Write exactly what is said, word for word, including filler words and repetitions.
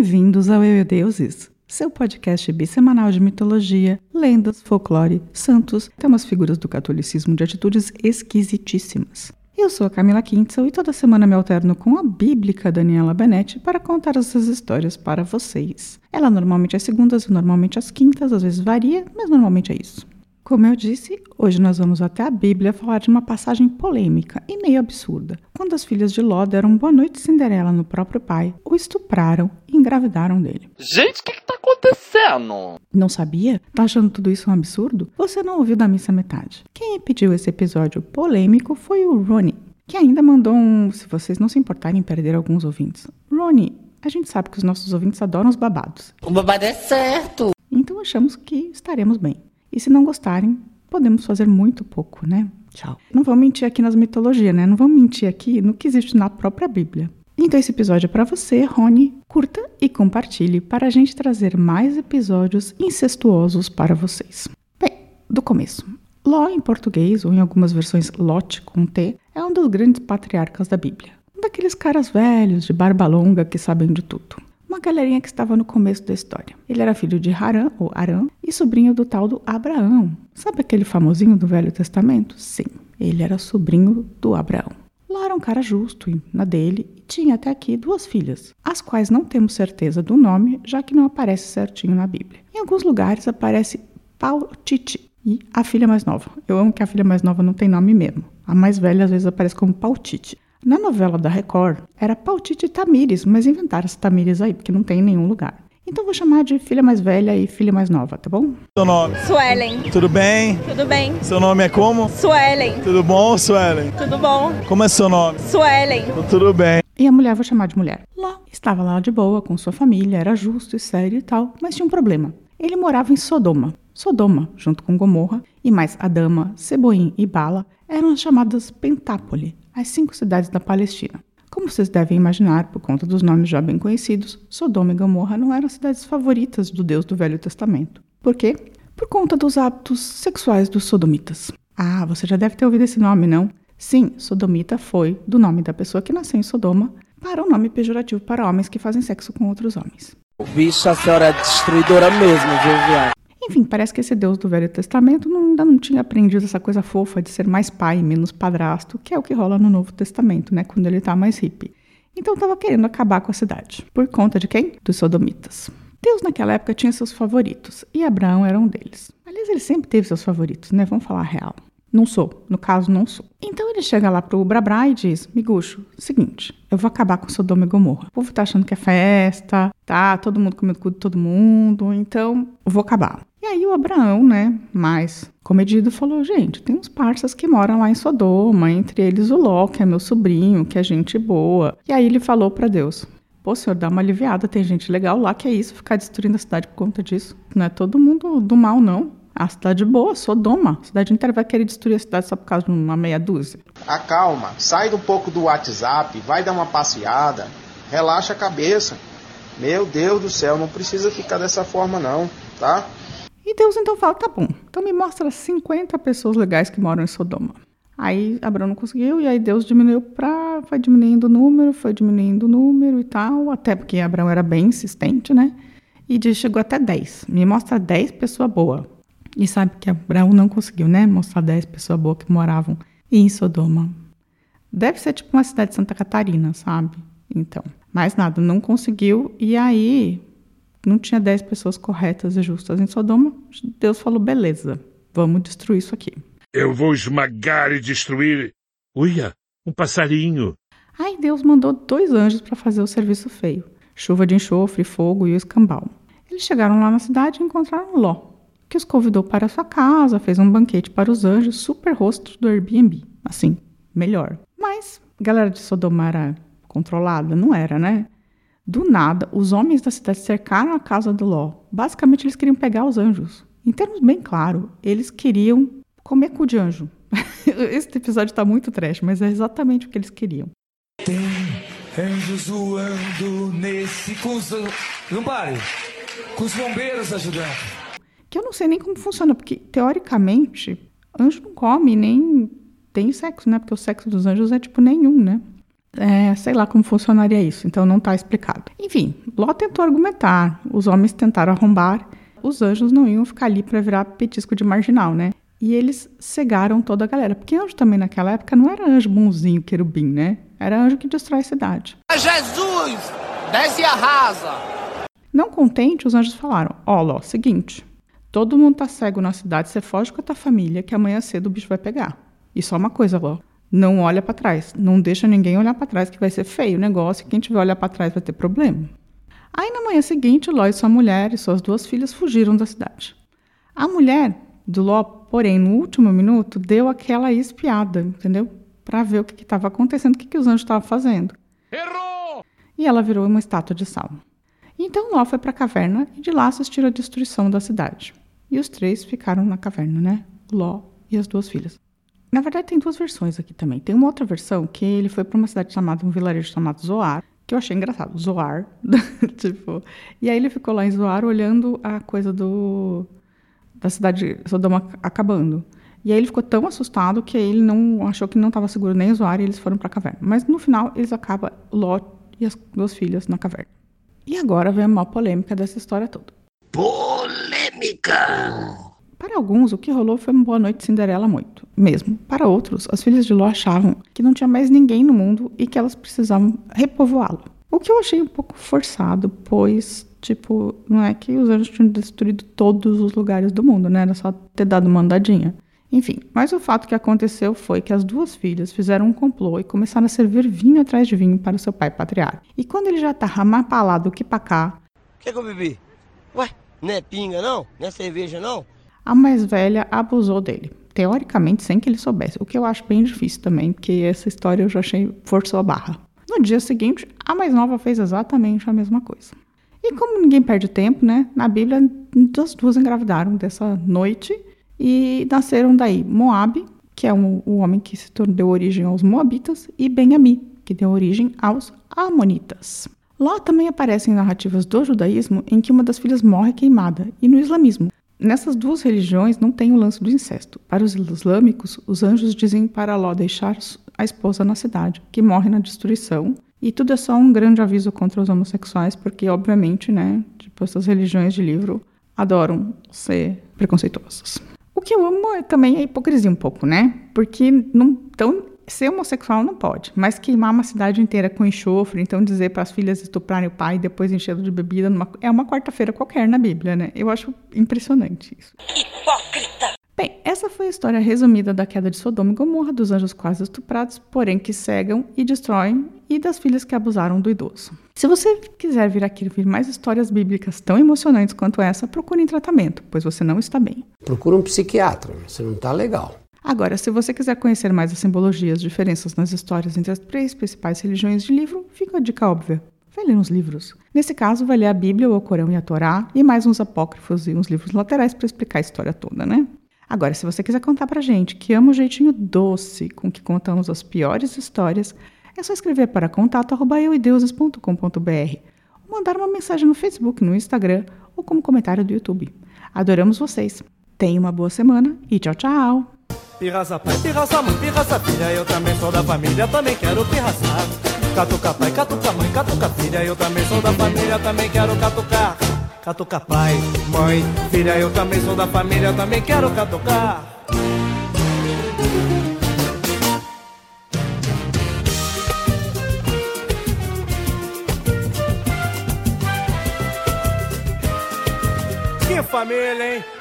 Bem-vindos ao Eu e Deuses, seu podcast bissemanal de mitologia, lendas, folclore, santos, até umas figuras do catolicismo de atitudes esquisitíssimas. Eu sou a Camila Kintzel e toda semana me alterno com a bíblica Daniela Benetti para contar essas histórias para vocês. Ela normalmente é às segundas e normalmente às quintas, às vezes varia, mas normalmente é isso. Como eu disse, hoje nós vamos até a Bíblia falar de uma passagem polêmica e meio absurda, quando as filhas de Ló deram boa noite Cinderela no próprio pai, o estupraram e engravidaram dele. Gente, o que, que tá acontecendo? Não sabia? Tá achando tudo isso um absurdo? Você não ouviu da missa metade. Quem pediu esse episódio polêmico foi o Rony, que ainda mandou um, se vocês não se importarem em perder alguns ouvintes. Rony, a gente sabe que os nossos ouvintes adoram os babados. O babado é certo. Então achamos que estaremos bem. E se não gostarem, podemos fazer muito pouco, né? Tchau. Não vamos mentir aqui nas mitologias, né? Não vamos mentir aqui no que existe na própria Bíblia. Então esse episódio é para você, Rony. Curta e compartilhe para a gente trazer mais episódios incestuosos para vocês. Bem, do começo. Ló em português, ou em algumas versões Lot com T, é um dos grandes patriarcas da Bíblia. Um daqueles caras velhos, de barba longa, que sabem de tudo. Uma galerinha que estava no começo da história. Ele era filho de Harã, ou Arã, e sobrinho do tal do Abraão. Sabe aquele famosinho do Velho Testamento? Sim, ele era sobrinho do Abraão. Lá era um cara justo e na dele, e tinha até aqui duas filhas, as quais não temos certeza do nome, já que não aparece certinho na Bíblia. Em alguns lugares aparece Pautite e a filha mais nova. Eu amo que a filha mais nova não tem nome mesmo. A mais velha às vezes aparece como Pautite. Na novela da Record, era Pautite e Tamires, mas inventaram essa Tamires aí, porque não tem em nenhum lugar. Então vou chamar de filha mais velha e filha mais nova, tá bom? Seu nome? Suelen. Tudo bem? Tudo bem. Seu nome é como? Suelen. Tudo bom, Suelen? Tudo bom. Como é seu nome? Suelen. Tudo bem. E a mulher vou chamar de mulher. Ló estava lá de boa com sua família, era justo e sério e tal, mas tinha um problema. Ele morava em Sodoma. Sodoma, junto com Gomorra, e mais Adama, Seboim e Bala, eram as chamadas Pentápole, as cinco cidades da Palestina. Como vocês devem imaginar, por conta dos nomes já bem conhecidos, Sodoma e Gomorra não eram as cidades favoritas do Deus do Velho Testamento. Por quê? Por conta dos hábitos sexuais dos sodomitas. Ah, você já deve ter ouvido esse nome, não? Sim, sodomita foi do nome da pessoa que nasceu em Sodoma para o nome pejorativo para homens que fazem sexo com outros homens. Bicho, a senhora é destruidora mesmo, viu, viado? Enfim, parece que esse Deus do Velho Testamento não, ainda não tinha aprendido essa coisa fofa de ser mais pai e menos padrasto, que é o que rola no Novo Testamento, né? Quando ele tá mais hippie. Então estava querendo acabar com a cidade. Por conta de quem? Dos sodomitas. Deus naquela época tinha seus favoritos, e Abraão era um deles. Aliás, ele sempre teve seus favoritos, né? Vamos falar a real. Não sou. No caso, não sou. Então ele chega lá pro Brabra e diz: Miguxo, seguinte, eu vou acabar com Sodoma e Gomorra. O povo tá achando que é festa, tá? Todo mundo comendo cu de todo mundo, então eu vou acabar. E aí o Abraão, né, mais comedido, falou: gente, tem uns parças que moram lá em Sodoma, entre eles o Ló, que é meu sobrinho, que é gente boa. E aí ele falou pra Deus: pô, senhor, dá uma aliviada, tem gente legal lá, que é isso, ficar destruindo a cidade por conta disso. Não é todo mundo do mal, não. A cidade boa, Sodoma. A cidade inteira vai querer destruir a cidade só por causa de uma meia dúzia. Acalma, sai um pouco do WhatsApp, vai dar uma passeada, relaxa a cabeça. Meu Deus do céu, não precisa ficar dessa forma não, tá? E Deus então fala: tá bom, então me mostra cinquenta pessoas legais que moram em Sodoma. Aí Abraão não conseguiu, e aí Deus diminuiu pra... Foi diminuindo o número, foi diminuindo o número e tal, até porque Abraão era bem insistente, né? E chegou até dez. Me mostra dez pessoas boas. E sabe que Abraão não conseguiu, né? Mostrar dez pessoas boas que moravam em Sodoma. Deve ser tipo uma cidade de Santa Catarina, sabe? Então, mais nada, não conseguiu. E aí, não tinha dez pessoas corretas e justas em Sodoma. Deus falou: beleza, vamos destruir isso aqui. Eu vou esmagar e destruir. Uia, um passarinho. Aí Deus mandou dois anjos para fazer o serviço feio. Chuva de enxofre, fogo e o escambau. Eles chegaram lá na cidade e encontraram Ló, que os convidou para sua casa, fez um banquete para os anjos, super rosto do Airbnb. Assim, melhor. Mas a galera de Sodoma era controlada? Não era, né? Do nada, os homens da cidade cercaram a casa do Ló. Basicamente, eles queriam pegar os anjos. Em termos bem claros, eles queriam comer cu de anjo. Esse episódio tá muito trash, mas é exatamente o que eles queriam. Tem anjos voando nesse... Com os... Não pare! Com os bombeiros ajudando. Que eu não sei nem como funciona, porque, teoricamente, anjo não come nem tem sexo, né? Porque o sexo dos anjos é tipo nenhum, né? É, sei lá como funcionaria isso, então não está explicado. Enfim, Ló tentou argumentar, os homens tentaram arrombar, os anjos não iam ficar ali para virar petisco de marginal, né? E eles cegaram toda a galera, porque anjo também naquela época não era anjo bonzinho, querubim, né? Era anjo que destrói a cidade. Jesus, desce e arrasa. Não contente, os anjos falaram, ó, Ló, seguinte, todo mundo tá cego na cidade, você foge com a tua família, que amanhã cedo o bicho vai pegar. E só uma coisa, Ló, não olha para trás, não deixa ninguém olhar para trás, que vai ser feio o negócio, e quem tiver olhar para trás vai ter problema. Aí na manhã seguinte, Ló e sua mulher e suas duas filhas fugiram da cidade. A mulher do Ló, porém, no último minuto, deu aquela espiada, entendeu? Para ver o que estava acontecendo, o que, que os anjos estavam fazendo. Errou! E ela virou uma estátua de sal. Então Ló foi para a caverna e de lá assistiu a destruição da cidade. E os três ficaram na caverna, né? Ló e as duas filhas. Na verdade, tem duas versões aqui também. Tem uma outra versão que ele foi para uma cidade chamada, um vilarejo chamado Zoar, que eu achei engraçado, Zoar. tipo, e aí ele ficou lá em Zoar olhando a coisa do... da cidade de Sodoma acabando. E aí ele ficou tão assustado que ele não achou que não estava seguro nem Zoar e eles foram para a caverna. Mas no final eles acabam Ló e as duas filhas na caverna. E agora vem a maior polêmica dessa história toda. Polêmica! Para alguns, o que rolou foi uma boa noite de Cinderela muito, mesmo. Para outros, as filhas de Ló achavam que não tinha mais ninguém no mundo e que elas precisavam repovoá-lo. O que eu achei um pouco forçado, pois, tipo, não é que os anjos tinham destruído todos os lugares do mundo, né? Era só ter dado uma andadinha. Enfim, mas o fato que aconteceu foi que as duas filhas fizeram um complô e começaram a servir vinho atrás de vinho para o seu pai patriarca. E quando ele já estava mais pra lá do que pra cá... O que que eu bebi? Ué, não é pinga não? Não é cerveja não? A mais velha abusou dele, teoricamente sem que ele soubesse, o que eu acho bem difícil também, porque essa história eu já achei forçou a barra. No dia seguinte, a mais nova fez exatamente a mesma coisa. E como ninguém perde tempo, né, na Bíblia, as duas engravidaram dessa noite e nasceram daí Moabe, que é um, o homem que se tornou, deu origem aos Moabitas, e Ben-Ami, que deu origem aos Amonitas. Lá também aparecem narrativas do judaísmo em que uma das filhas morre queimada, e no islamismo. Nessas duas religiões não tem o lance do incesto. Para os islâmicos, os anjos dizem para Ló deixar a esposa na cidade, que morre na destruição. E tudo é só um grande aviso contra os homossexuais, porque, obviamente, né, tipo, essas religiões de livro adoram ser preconceituosas. O que eu amo é também a hipocrisia um pouco, né? Porque não tão... ser homossexual não pode, mas queimar uma cidade inteira com enxofre, então dizer para as filhas estuprarem o pai e depois enchê-lo de bebida, numa, é uma quarta-feira qualquer na Bíblia, né? Eu acho impressionante isso. Hipócrita! Bem, essa foi a história resumida da queda de Sodoma e Gomorra, dos anjos quase estuprados, porém que cegam e destroem, e das filhas que abusaram do idoso. Se você quiser vir aqui ouvir mais histórias bíblicas tão emocionantes quanto essa, procure em tratamento, pois você não está bem. Procura um psiquiatra, você não está legal. Agora, se você quiser conhecer mais as simbologias, diferenças nas histórias entre as três principais religiões de livro, fica a dica óbvia. Vai ler uns livros. Nesse caso, vai ler a Bíblia, o Corão e a Torá, e mais uns apócrifos e uns livros laterais para explicar a história toda, né? Agora, se você quiser contar pra gente que ama o jeitinho doce com que contamos as piores histórias, é só escrever para contato arroba euideuses ponto com ponto br ou mandar uma mensagem no Facebook, no Instagram ou como comentário do YouTube. Adoramos vocês. Tenha uma boa semana e tchau, tchau! Pirraça pai, pirraça mãe, pirraça filha, eu também sou da família, também quero pirraçar. Catuca pai, catuca mãe, catuca filha, eu também sou da família, também quero catucar. Catuca pai, mãe, filha, eu também sou da família, também quero catucar. Que família, hein?